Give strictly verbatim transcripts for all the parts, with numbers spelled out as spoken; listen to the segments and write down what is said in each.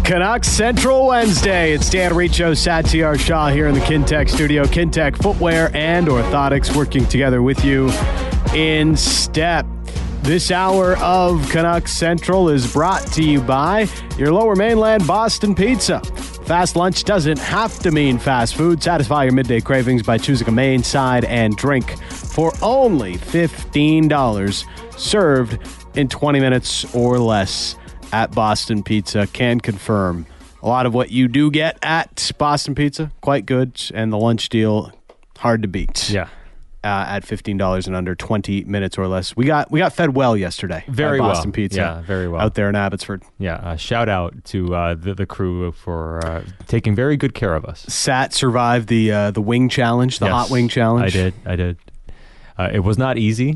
Canucks Central Wednesday. It's Dan Riccio, Satyar Shah here in the Kintec studio. Kintec Footwear and Orthotics working together with you in step. This hour of Canucks Central is brought to you by your Lower Mainland Boston Pizza. Fast lunch doesn't have to mean fast food. Satisfy your midday cravings by choosing a main, side, and drink for only fifteen dollars, served in twenty minutes or less at Boston Pizza. Can confirm a lot of what you do get at Boston Pizza, quite good, and the lunch deal, hard to beat. Yeah. Uh, at fifteen dollars and under, twenty minutes or less. We got we got fed well yesterday. Very at Boston well. Pizza. Yeah, very well. Out there in Abbotsford. Yeah, uh, shout out to uh, the, the crew for uh, taking very good care of us. Sat survived the uh, the wing challenge, the Yes, hot wing challenge. I did, I did. Uh, it was not easy,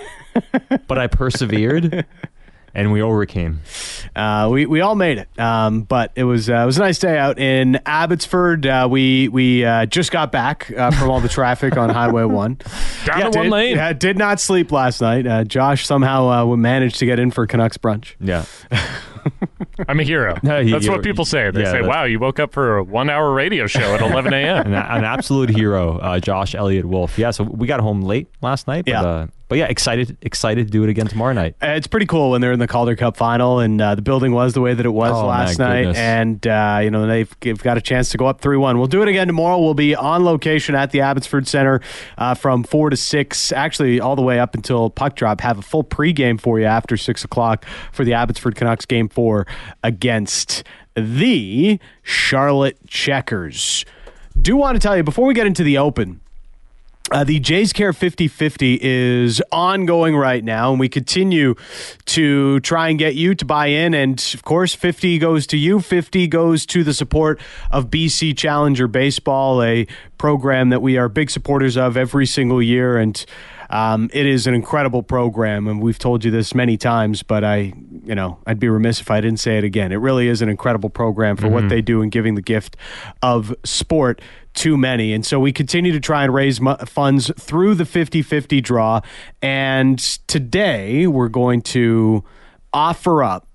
but I persevered. And we overcame. Uh, we we all made it, um, but it was uh, it was a nice day out in Abbotsford. Uh, we we uh, just got back uh, from all the traffic on Highway One. Down yeah, to one did, lane. Yeah, did not sleep last night. Uh, Josh somehow uh, managed to get in for Canucks brunch. Yeah. I'm a hero. No, he- That's you're- what people say. They yeah, say, that's- wow, you woke up for a one-hour radio show at eleven a.m. An, an absolute hero, uh, Josh Elliott Wolf. Yeah, so we got home late last night. But, Yeah. uh, but yeah, excited excited to do it again tomorrow night. Uh, It's pretty cool when they're in the Calder Cup final, and uh, the building was the way that it was Oh, last my night, goodness. and uh, you know they've, they've got a chance to go up three one. We'll do it again tomorrow. We'll be on location at the Abbotsford Center uh, from four to six, actually all the way up until puck drop. Have a full pregame for you after six o'clock for the Abbotsford Canucks game four against the Charlotte Checkers. Do want to tell you before we get into the Open. Uh, the Jays Care fifty fifty is ongoing right now, and we continue to try and get you to buy in. And, of course, fifty goes to you. fifty goes to the support of B C Challenger Baseball, a program that we are big supporters of every single year. And um, it is an incredible program, and we've told you this many times, but I, you know, I'd be remiss if I didn't say it again. It really is an incredible program for mm-hmm. what they do in giving the gift of sport too many. And so we continue to try and raise mu- funds through the fifty fifty draw. And today we're going to offer up,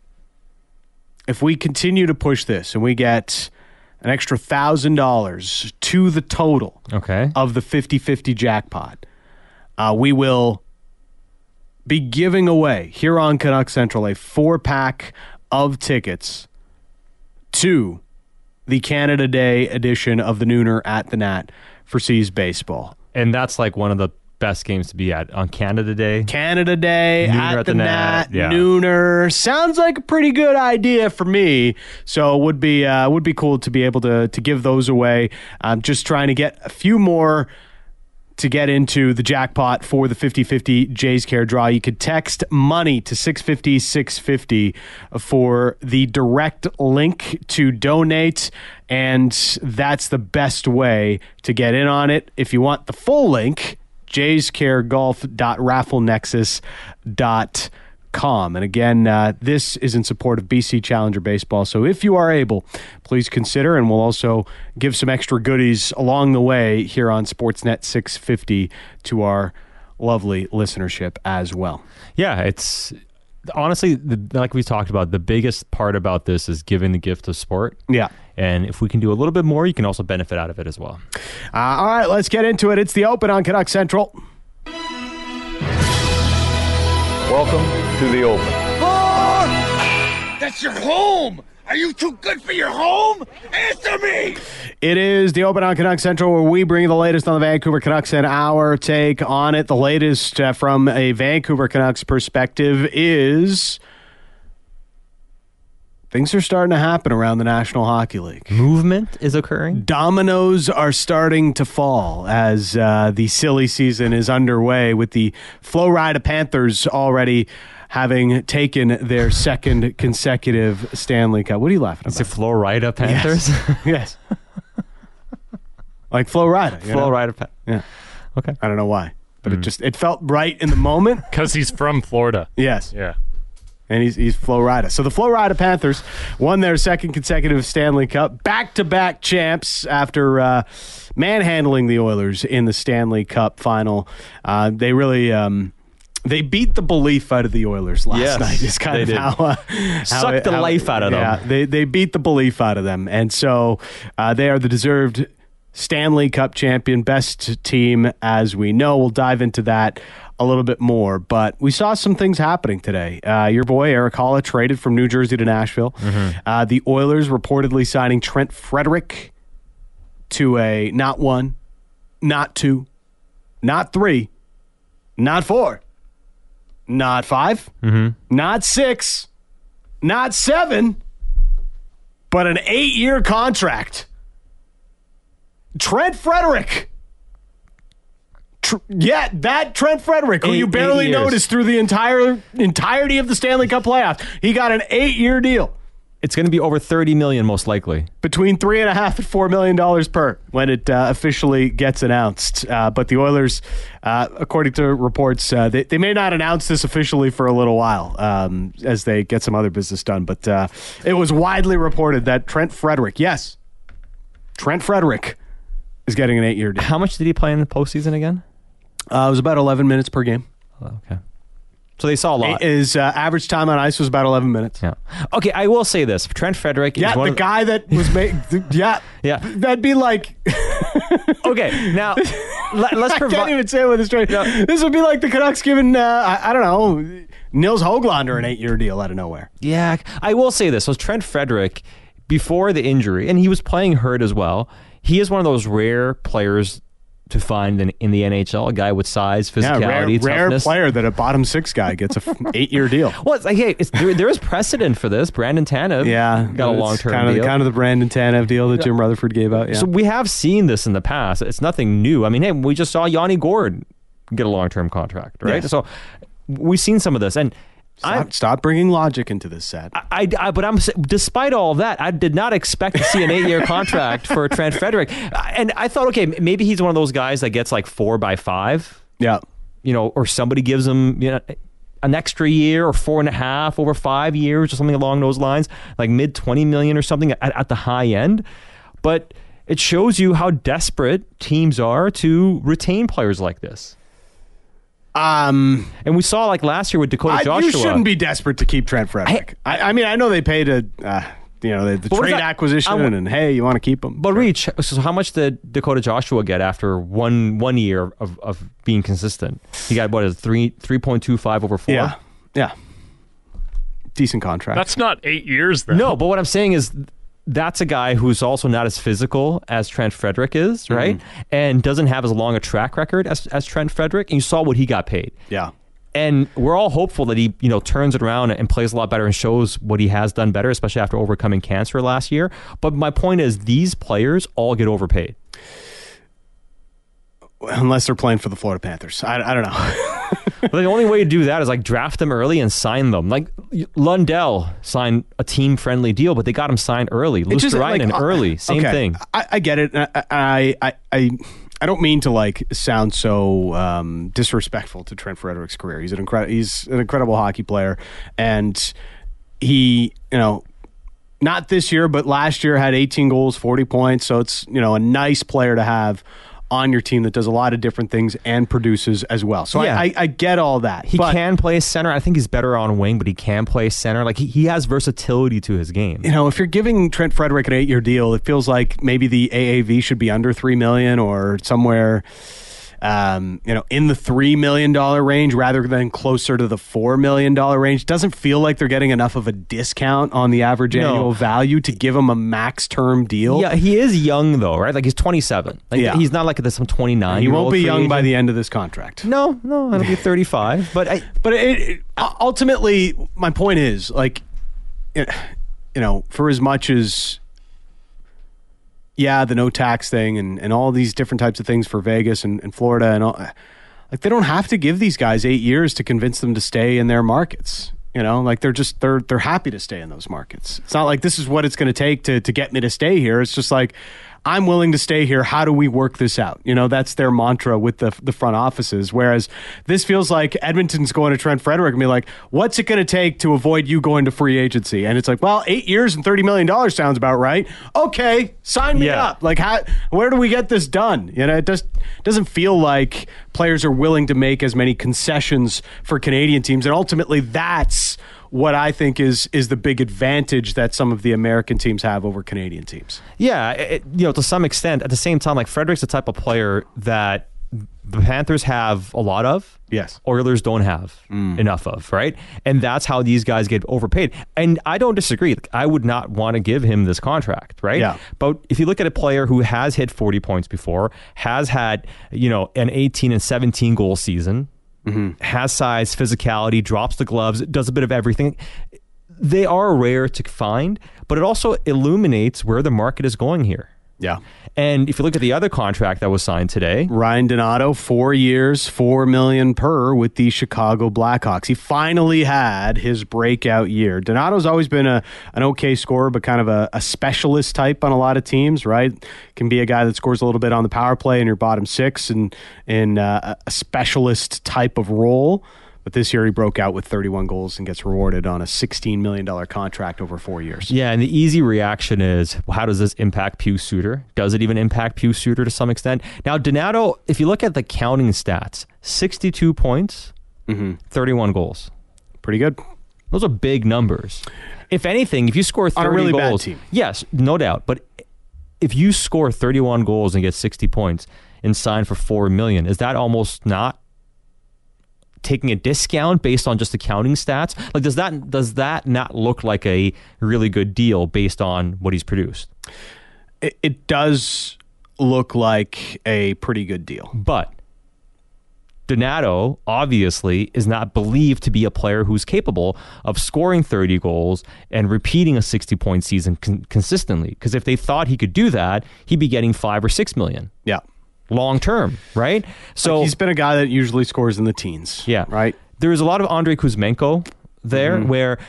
if we continue to push this and we get an extra one thousand dollars to the total Okay. of the fifty fifty jackpot, uh, we will be giving away here on Canuck Central a four-pack of tickets to the Canada Day edition of the Nooner at the Nat for C's Baseball. And that's like one of the best games to be at on Canada Day. Canada Day Nooner at, at the, the Nat, Nat, yeah. Nooner. Sounds like a pretty good idea for me. So it would be uh, would be cool to be able to to give those away. I'm just trying to get a few more to get into the jackpot for the fifty fifty Jays Care draw. You could text money to six fifty, six fifty for the direct link to donate, and that's the best way to get in on it. If you want the full link, jays care golf dot raffle nexus dot com. And again, uh, this is in support of B C Challenger Baseball. So if you are able, please consider, and we'll also give some extra goodies along the way here on Sportsnet six fifty to our lovely listenership as well. Yeah, it's honestly, the, like we talked about, the biggest part about this is giving the gift of sport. Yeah. And if we can do a little bit more, you can also benefit out of it as well. Uh, all right, let's get into it. It's the Open on Canuck Central. Welcome to the Open. That's your home! Are you too good for your home? Answer me! It is the Open on Canuck Central, where we bring you the latest on the Vancouver Canucks and our take on it. The latest uh, from a Vancouver Canucks perspective is things are starting to happen around the National Hockey League. Movement is occurring. Dominoes are starting to fall as uh, the silly season is underway, with the Florida Panthers already having taken their second consecutive Stanley Cup. What are you laughing Is about? it Florida Panthers? Yes. yes. Like Florida. You know? Florida Panthers. Yeah. Okay. I don't know why, but it just it felt right in the moment. Because he's from Florida. Yes. Yeah. And he's he's Florida. So the Florida Panthers won their second consecutive Stanley Cup, back-to-back champs after uh, manhandling the Oilers in the Stanley Cup final. Uh, they really um, they beat the belief out of the Oilers last Yes, night. Is kind they of did. how, uh, how Sucked it- the how- life out of them. Yeah, they they beat the belief out of them, and so uh, they are the deserved Stanley Cup champion, best team as we know. We'll dive into that a little bit more, but we saw some things happening today. Uh, your boy Eric Holla traded from New Jersey to Nashville. Mm-hmm. Uh, the Oilers reportedly signing Trent Frederick to a not one, not two, not three, not four, not five, Mm-hmm. not six, not seven, but an eight-year contract. Trent Frederick. Tr- yeah, that Trent Frederick, who Eight- you barely eight years. noticed through the entire entirety of the Stanley Cup playoffs. He got an eight-year deal It's going to be over thirty million dollars most likely. between three and a half and four million dollars per when it uh, officially gets announced. Uh, but the Oilers, uh, according to reports, uh, they, they may not announce this officially for a little while um, as they get some other business done. But uh, it was widely reported that Trent Frederick, yes, Trent Frederick is getting an eight-year deal. How much did he play in the postseason again? Uh, it was about eleven minutes per game. Oh, okay. So they saw a lot. His uh, average time on ice was about eleven minutes. Yeah. Okay, I will say this. Trent Frederick is Yeah, one the of guy that was made. Yeah, Yeah. that'd be like. Okay, now let, let's I can't provide. even say it with a straight. This would be like the Canucks giving, uh, I, I don't know, Nils Höglander an eight-year deal out of nowhere. Yeah, I will say this. So Trent Frederick, before the injury, and he was playing hurt as well, he is one of those rare players to find in, in the N H L, a guy with size, Yeah, physicality, rare, rare toughness. player that a bottom six guy gets a f- eight-year deal. Well, it's like, hey, it's, there, there is precedent for this. Brandon Tanev Yeah, got a it's long-term kind of, deal. Kind of the Brandon Tanev deal that Jim Rutherford gave out. Yeah. So we have seen this in the past. It's nothing new. I mean, hey, we just saw Yanni Gord get a long-term contract, right? Yeah. So we've seen some of this, and I, stop, stop bringing logic into this set. I, I, but I'm despite all of that, I did not expect to see an eight-year contract for Trent Frederick, and I thought, okay, maybe he's one of those guys that gets like four by five, Yeah. you know, or somebody gives him, you know, an extra year or four and a half over five years or something along those lines, like mid twenty million or something at, at the high end. But it shows you how desperate teams are to retain players like this. Um, And we saw like last year with Dakota I, Joshua. you shouldn't be desperate to keep Trent Frederick. I, I mean, I know they paid a, uh, you know, the, the But what is trade that? acquisition, I w- and hey, you want to keep him. But Reach, so how much did Dakota Joshua get after one one year of, of being consistent? He got what is it, three three point two five over four. Yeah, yeah, decent contract. That's not eight years, though. No, but what I'm saying is that's a guy who's also not as physical as Trent Frederick is, right? Mm-hmm. And doesn't have as long a track record as, as Trent Frederick. And you saw what he got paid. yeah. And we're all hopeful that he, you know, turns it around and plays a lot better and shows what he has done better, especially after overcoming cancer last year. But my point is, these players all get overpaid. Unless they're playing for the Florida Panthers. I, I don't know. But the only way to do that is like draft them early and sign them. Like Lundell signed a team-friendly deal, but they got him signed early. It's just, Luosterainen like, uh, early, same okay, thing. I, I get it. I, I, I, I, I don't mean to like sound so um, disrespectful to Trent Frederick's career. He's an incredible, he's an incredible hockey player, and he, you know, not this year, but last year had eighteen goals, forty points. So it's, you know, a nice player to have on your team that does a lot of different things and produces as well. So Yeah. I, I, I get all that. He but, can play center. I think he's better on wing, but he can play center. Like he, he has versatility to his game. you know, if you're giving Trent Frederick an eight-year deal, it feels like maybe the A A V should be under three million or somewhere, um, you know, in the three million dollar range rather than closer to the four million dollar range. Doesn't feel like they're getting enough of a discount on the average No. annual value to give him a max term deal. Yeah, he is young though, right? Like he's twenty-seven. Like Yeah. he's not like this some twenty-nine. He year won't old be free young by agent. the end of this contract. No, no, it'll be thirty-five. But I, But it, it, ultimately, my point is, like, it, you know, for as much as, yeah, the no tax thing and, and all these different types of things for Vegas and, and Florida and all, like, they don't have to give these guys eight years to convince them to stay in their markets. You know, like they're just they're they're happy to stay in those markets. It's not like this is what it's going to take to to get me to stay here. It's just like I'm willing to stay here. How do we work this out? You know, that's their mantra with the the front offices. Whereas this feels like Edmonton's going to Trent Frederic and be like, what's it going to take to avoid you going to free agency? And it's like, well, eight years and thirty million dollars sounds about right. Okay, sign me Yeah. up. Like, how, where do we get this done? You know, it just doesn't feel like players are willing to make as many concessions for Canadian teams. And ultimately, that's what I think is is the big advantage that some of the American teams have over Canadian teams. Yeah, it, you know, to some extent. At the same time, like Frederic's the type of player that the Panthers have a lot of. Yes. Oilers don't have enough of, right? And that's how these guys get overpaid. And I don't disagree. Like, I would not want to give him this contract, right? Yeah. But if you look at a player who has hit forty points before, has had, you know, an eighteen and seventeen goal season, mm-hmm. has size, physicality, drops the gloves, does a bit of everything. They are rare to find, but it also illuminates where the market is going here. Yeah. And if you look at the other contract that was signed today, Ryan Donato, four years, four million per with the Chicago Blackhawks. He finally had his breakout year. Donato's always been a an okay scorer, but kind of a, a specialist type on a lot of teams, right? Can be a guy that scores a little bit on the power play in your bottom six and in uh, a specialist type of role. But this year he broke out with thirty-one goals and gets rewarded on a sixteen million dollars contract over four years. yeah, and the easy reaction is, well, how does this impact Pius Suter? Does it even impact Pius Suter to some extent? Now, Donato, if you look at the counting stats, sixty-two points, mm-hmm. thirty-one goals. Pretty good. Those are big numbers. If anything, if you score thirty On a really bad goals, team. yes, no doubt. But if you score thirty-one goals and get sixty points and sign for four million dollars, is that almost not taking a discount based on just accounting stats? Like, does that does that not look like a really good deal based on what he's produced? It, it does look like a pretty good deal. But Donato obviously is not believed to be a player who's capable of scoring thirty goals and repeating a sixty-point season con- consistently. Because if they thought he could do that, he'd be getting five or six million. Yeah. Long term, right? So Like he's been a guy that usually scores in the teens. yeah, Right? There's a lot of Andrei Kuzmenko there, Mm-hmm. where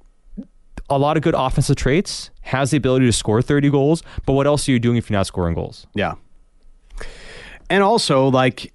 a lot of good offensive traits, has the ability to score thirty goals, but what else are you doing if you're not scoring goals? Yeah. And also, like,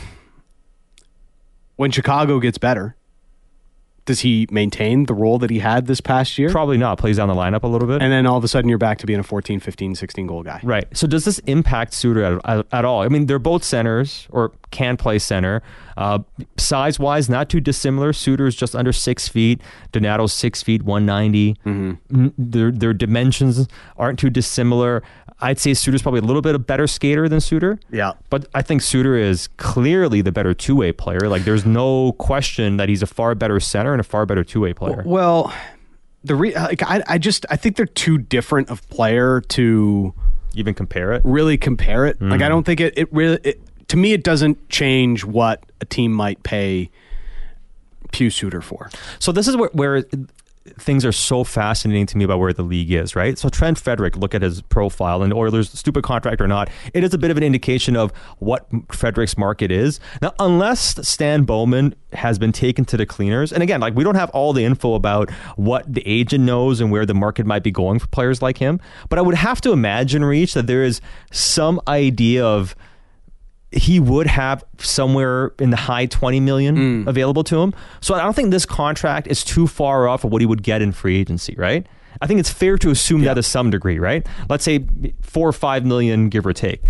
when Chicago gets better, does he maintain the role that he had this past year? Probably not. Plays down the lineup a little bit. And then all of a sudden you're back to being a fourteen, fifteen, sixteen goal guy. Right. So does this impact Suter at, at, at all? I mean, they're both centers or can play center. Uh, size-wise, not too dissimilar. Suter's just under six feet. Donato's six feet, one ninety. Mm-hmm. Their, their dimensions aren't too dissimilar. I'd say Suter's probably a little bit a better skater than Suter. Yeah. But I think Suter is clearly the better two-way player. Like, there's no question that he's a far better center and a far better two-way player. Well, the re- like I, I just I think they're too different of player to Even compare it? really compare it. Like, I don't think it, it really, it, to me, it doesn't change what a team might pay Pius Suter for. So this is where, where things are so fascinating to me about where the league is, right? So Trent Frederic, look at his profile, and Oilers, stupid contract or not, it is a bit of an indication of what Frederic's market is. Now, unless Stan Bowman has been taken to the cleaners, and again, like, we don't have all the info about what the agent knows and where the market might be going for players like him, but I would have to imagine, Reach, that there is some idea of he would have somewhere in the high twenty million mm. available to him. So I don't think this contract is too far off of what he would get in free agency, right? I think it's fair to assume yeah. that to some degree, right? Let's say four or five million, give or take.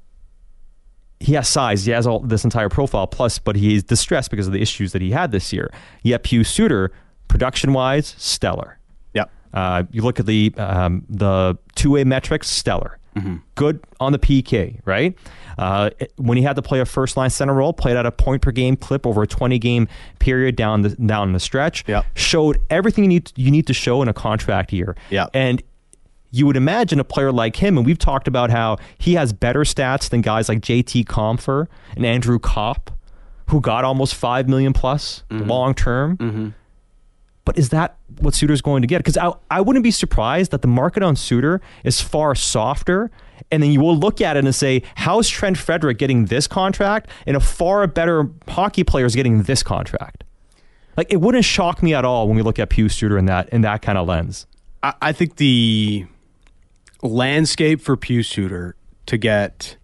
He has size. He has all this entire profile plus, but he's distressed because of the issues that he had this year. Yet Pius Suter, production-wise, stellar. Yep. Uh, you look at the um, the two-way metrics, stellar. Mm-hmm. Good on the P K, right? Uh, when he had to play a first-line center role, played at a point-per-game clip over a twenty-game period down the down the stretch. Yep. Showed everything you need you need to show in a contract year. Yep. And you would imagine a player like him, and we've talked about how he has better stats than guys like J T Compher and Andrew Kopp, who got almost five million plus mm-hmm. long term. Mm-hmm. But is that what Suter's going to get? Because I, I wouldn't be surprised that the market on Suter is far softer. And then you will look at it and say, how's Trent Frederic getting this contract and a far better hockey player is getting this contract? Like, it wouldn't shock me at all when we look at Pius Suter in that, in that kind of lens. I, I think the landscape for Pius Suter to get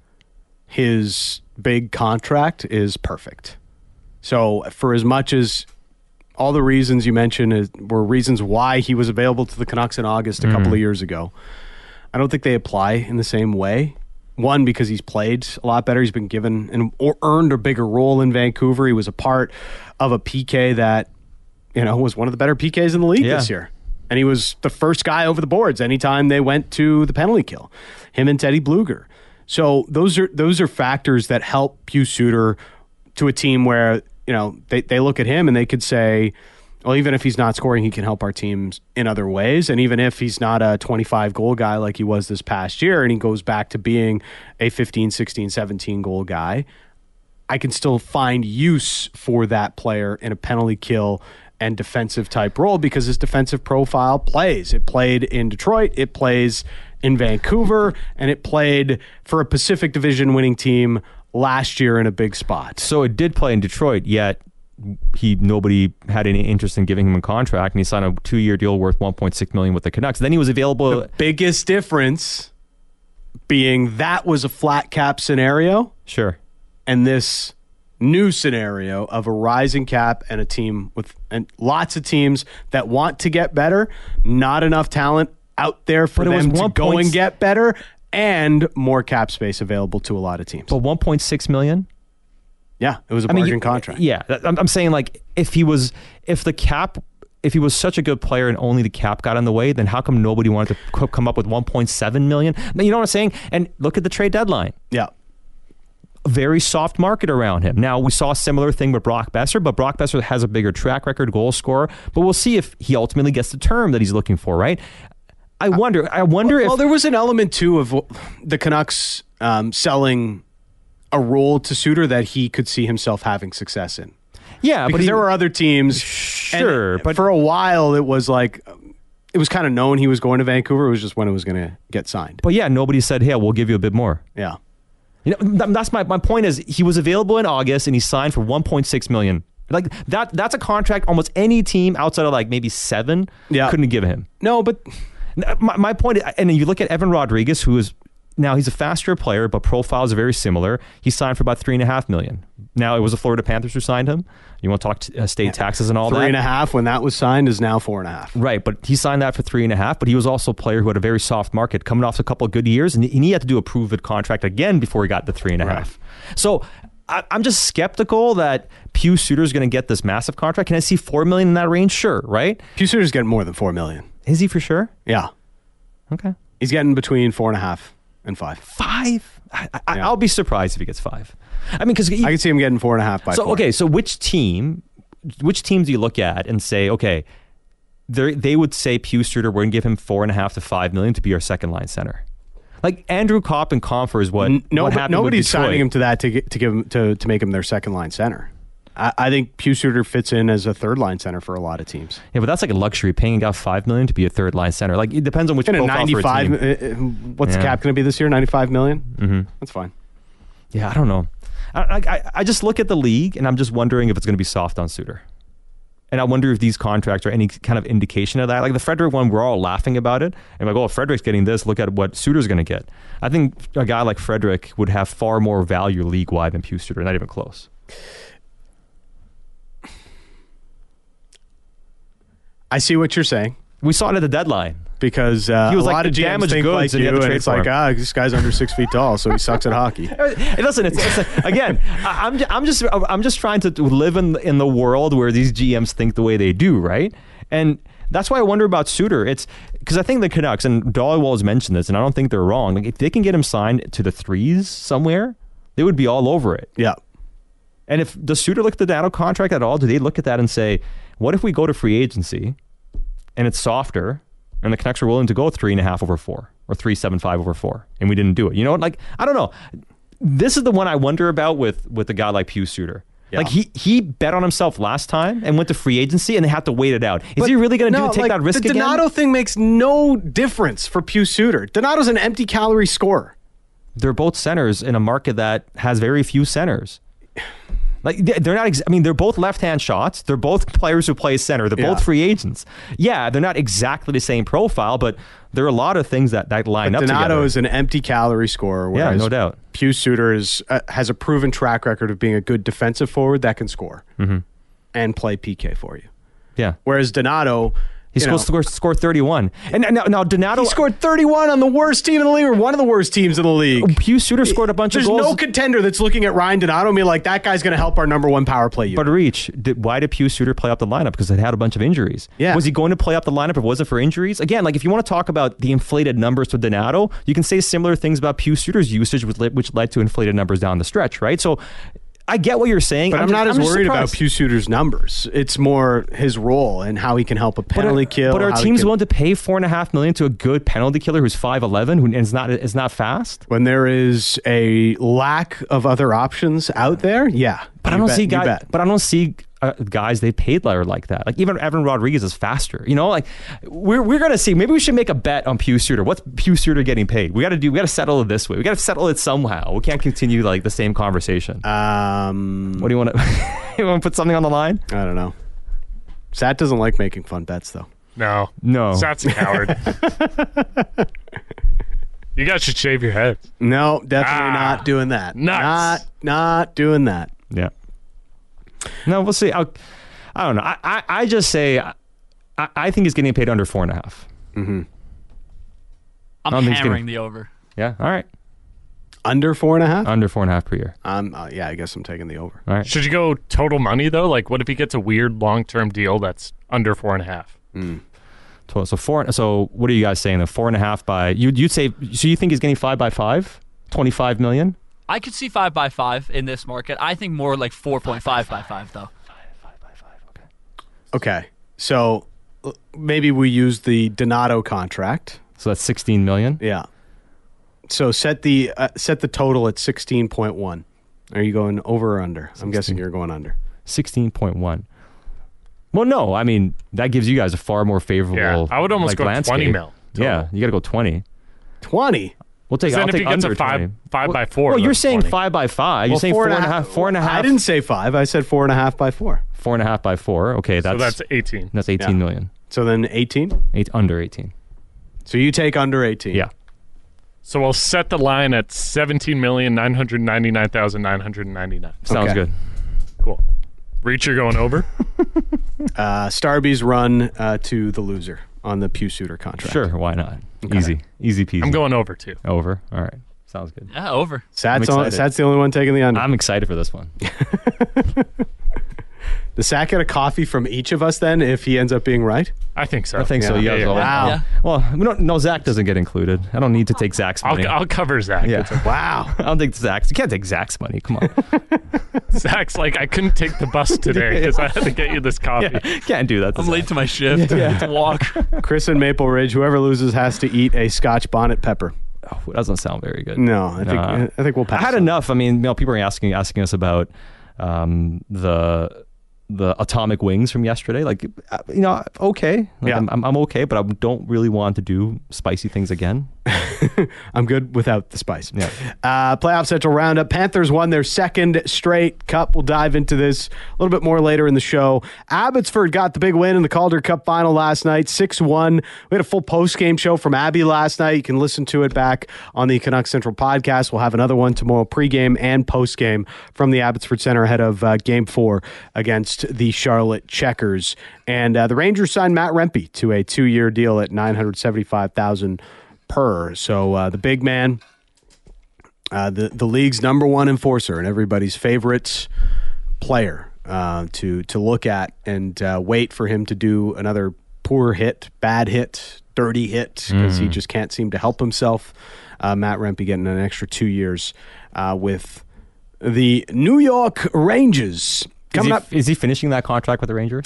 his big contract is perfect. So for as much as all the reasons you mentioned is, were reasons why he was available to the Canucks in August a mm. couple of years ago, I don't think they apply in the same way. One, because he's played a lot better. He's been given and or earned a bigger role in Vancouver. He was a part of a P K that, you know, was one of the better P Ks in the league yeah. this year. And he was the first guy over the boards anytime they went to the penalty kill. Him and Teddy Bluger. So those are those are factors that help Pius Suter to a team where, you know, they, they look at him and they could say, well, even if he's not scoring, he can help our teams in other ways. And even if he's not a twenty-five goal guy like he was this past year and he goes back to being a fifteen, sixteen, seventeen goal guy, I can still find use for that player in a penalty kill and defensive type role because his defensive profile plays. It played in Detroit, it plays in Vancouver, and it played for a Pacific Division winning team last year in a big spot. So it did play in Detroit, yet he nobody had any interest in giving him a contract, and he signed a two-year deal worth one point six million dollars with the Canucks. Then he was available. The biggest difference being that was a flat cap scenario. Sure. And this new scenario of a rising cap and a team with and lots of teams that want to get better, not enough talent out there for them to go and get better, and more cap space available to a lot of teams. But one point six million dollars? Yeah, it was a bargain I mean, contract. Yeah, I'm, I'm saying like if he was, if the cap, if he was such a good player and only the cap got in the way, then how come nobody wanted to come up with one point seven million dollars? You know what I'm saying? And look at the trade deadline. Yeah. A very soft market around him. Now, we saw a similar thing with Brock Besser, but Brock Besser has a bigger track record, goal scorer, but we'll see if he ultimately gets the term that he's looking for, right? I wonder, I wonder well, if... Well, there was an element, too, of the Canucks um, selling a role to Suter that he could see himself having success in. Yeah, because but he, there were other teams. Sure, and but for a while it was like it was kind of known he was going to Vancouver. It was just when it was going to get signed. But yeah, nobody said, "Hey, we'll give you a bit more." Yeah, you know, that's my my point. Is he was available in August and he signed for one point six million. Like that, that's a contract almost any team outside of like maybe seven yeah. couldn't give him. No, but my my point, and then you look at Evan Rodriguez, who is. Now, he's a faster player, but profiles are very similar. He signed for about three and a half million. Now, it was the Florida Panthers who signed him. You want to talk t- uh, state taxes and all three that? Three and a half when that was signed is now four and a half. Right, but he signed that for three and a half, but he was also a player who had a very soft market coming off a couple of good years, and he had to do a prove-it contract again before he got the three and a half. Right. So I, I'm just skeptical that Pius Suter is going to get this massive contract. Can I see four million in that range? Sure, right? Pius Suter's getting more than four million. Is he for sure? Yeah. Okay. He's getting between four and a half. And five. Five? I, I, yeah. I'll be surprised if he gets five. I mean, because I can see him getting four and a half by so four. Okay, so which team, which teams do you look at and say, okay, they would say Pius Suter, we're going to give him four and a half to five million to be our second line center. Like Andrew Kopp and Compher is what, no, what happened. Nobody's with Detroit. signing him to that to get, to give him to, to make him their second line center. I, I think Pius Suter fits in as a third line center for a lot of teams. Yeah, but that's like a luxury, paying a guy five million to be a third line center. Like it depends on which and profile a ninety-five. For a team. What's yeah. the cap going to be this year? Ninety-five million. Mm-hmm. That's fine. Yeah, I don't know. I, I I just look at the league and I'm just wondering if it's going to be soft on Suter. And I wonder if these contracts are any kind of indication of that. Like the Frederic one, we're all laughing about it. And like, oh, if Frederic's getting this, look at what Suter's going to get. I think a guy like Frederic would have far more value league-wide than Pius Suter, not even close. I see what you're saying. We saw it at the deadline. Because uh, he was a like lot of G Ms think like and you, and it's like, ah, this guy's under six feet tall, so he sucks at hockey. Hey, listen, it's, it's a, again, I'm I'm just I'm just trying to live in in the world where these G Ms think the way they do, right? And that's why I wonder about Suter. It's because I think the Canucks, and Dhaliwal has mentioned this, and I don't think they're wrong. Like if they can get him signed to the threes somewhere, they would be all over it. Yeah. And if does Suter look at the Donato contract at all? Do they look at that and say, what if we go to free agency and it's softer and the Canucks are willing to go three and a half over four or three seven five over four and we didn't do it? You know what? Like, I don't know. This is the one I wonder about with with a guy like Pius Suter. Yeah. Like he he bet on himself last time and went to free agency and they had to wait it out. Is but he really going to no, do take like, that risk the again? The Donato thing makes no difference for Pius Suter. Donato's an empty calorie scorer. They're both centers in a market that has very few centers. Like they- they're not. Ex- I mean, they're both left-hand shots. They're both players who play center. They're Yeah. both free agents. Yeah, they're not exactly the same profile, but there are a lot of things that, that line But up Donato together. is an empty calorie scorer. Yeah, Whereas no doubt. Pius Suter is uh, has a proven track record of being a good defensive forward that can score Mm-hmm. and play P K for you. Yeah, Whereas Donato, he you know, scored score, score thirty-one, and now, now Donato he scored thirty-one on the worst team in the league, or one of the worst teams in the league. Pius Suter scored a bunch There's of goals. no contender that's looking at Ryan Donato and be like, that guy's going to help our number one power play unit. But Reach, did, why did Pius Suter play up the lineup? Because they had a bunch of injuries. Yeah. Was he going to play up the lineup if it wasn't for injuries? Again, like if you want to talk about the inflated numbers with Donato, you can say similar things about Pius Suter's usage, which led, which led to inflated numbers down the stretch, right? So I get what you're saying. But I'm, just- not as just worried about surprised. Pius Suter's numbers. It's more his role and how he can help a But are, penalty kill. but are how he teams can- willing to pay four and a half million to a good penalty killer who's five eleven who and is not is not fast? when there is a lack of other options out there? Yeah, But I You don't bet- see you guys. bet. But I don't see uh, guys they paid like like that. Like even Evan Rodriguez is faster. You know, like we're we're gonna see. Maybe we should make a bet on Pius Suter. What's Pius Suter getting paid? We got to do. We got to settle it this way. We got to settle it somehow. We can't continue like the same conversation. Um, what do you want to? You want to put something on the line? I don't know. Sat doesn't like making fun bets, though. No. No. Sat's a coward. You guys should shave your heads. No, definitely Ah, not doing that. nuts. Not, not doing that. Yeah. No, we'll see. I'll, I don't know. I, I, I just say I, I think he's getting paid under four and a half. I'm don't think it's hammering gonna- the over. Yeah. All right. Under four and a half? Under four and a half per year. Um, uh, yeah, I guess I'm taking the over. All right. Should you go total money though? Like, what if he gets a weird long-term deal that's under four and a half? So, so four. So what are you guys saying? The four and a half by you? You'd say. So you think he's getting five by five? Twenty-five million. I could see five by five in this market. I think more like four point five by five though. Okay, so uh, maybe we use the Donato contract. So that's sixteen million. Yeah. So set the uh, set the total at sixteen point one. Are you going over or under? I'm guessing you're going under. Sixteen point one. Well, no. I mean, that gives you guys a far more favorable. Yeah, I would almost like, go landscape. twenty mil total. Yeah, you got to go twenty. twenty. We'll take. Then I'll if take he gets under a five twenty. five Well- by four, Well, you're that's saying twenty. five by five. You're Well, saying four four and and a a half- half. Four and a half. I didn't say five. I said four and a half by four. Four and a half by four. Okay, So that's that's eighteen. that's eighteen Yeah. million. So then eighteen. Eight under eighteen. So you take under eighteen. Yeah. So we'll set the line at seventeen million nine hundred ninety nine thousand nine hundred ninety nine. Sounds Okay. good. Cool. Reacher going over. Uh, Starby's run uh, to the loser on the Pius Suter contract. Sure. Why not? Easy. Easy peasy. I'm going over too. over. All right. Sounds good. Yeah, over. Sat's, I'm on, excited. Sat's the only one taking the under. I'm excited for this one. Does Sat get a coffee from each of us then if he ends up being right? I think so. I think so. Yeah. You Yeah, guys yeah. all- Wow. Yeah. Well, we don't. No, Zach doesn't get included. I don't need to take Zach's money. I'll, I'll cover Zach. Yeah. It's okay. Wow. I don't think Zach's. You can't take Zach's money. Come on. Zach's like, I couldn't take the bus today because I had to get you this coffee. Yeah, can't do that. to I'm Zach. late to my shift. I have to walk. Chris in Maple Ridge, whoever loses has to eat a Scotch bonnet pepper. Oh, it doesn't sound very good. No, I think Nah. I think we'll pass. I had on enough. I mean, you know, people are asking asking us about um, the the atomic wings from yesterday. Like, uh, you know, okay, like, Yeah. I'm, I'm I'm okay, but I don't really want to do spicy things again. that. I'm good without the spice. Yeah. Uh, playoff Central Roundup. Panthers won their second straight cup. We'll dive into this a little bit more later in the show. Abbotsford got the big win in the Calder Cup final last night, six one. We had a full post-game show from Abby last night. You can listen to it back on the Canucks Central podcast. We'll have another one tomorrow, pregame and postgame from the Abbotsford Center ahead of uh, game four against the Charlotte Checkers. And uh, the Rangers signed Matt Rempe to a two-year deal at nine hundred seventy-five thousand dollars per. So uh, the big man, uh, the the league's number one enforcer and everybody's favorite player uh, to to look at and uh, wait for him to do another poor hit, bad hit, dirty hit because he just can't seem to help himself. Uh, Matt Rempe getting an extra two years uh, with the New York Rangers. Is Coming he, up, is he finishing that contract with the Rangers?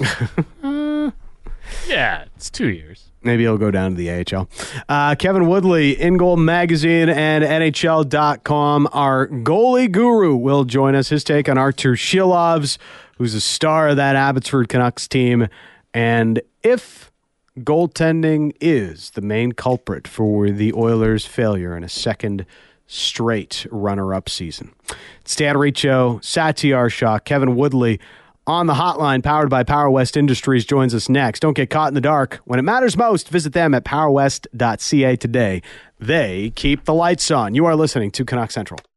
Yeah, it's two years. maybe he'll go down to the A H L. Uh, Kevin Woodley, In Goal Magazine and N H L dot com. Our goalie guru will join us. His take on Artur Shilovs, who's a star of that Abbotsford Canucks team. And if goaltending is the main culprit for the Oilers' failure in a second straight runner-up season. It's Dan Riccio, Satyar Shah, Kevin Woodley on the hotline, powered by Power West Industries, joins us next. Don't get caught in the dark. When it matters most, visit them at power west dot c a today. They keep the lights on. You are listening to Canuck Central.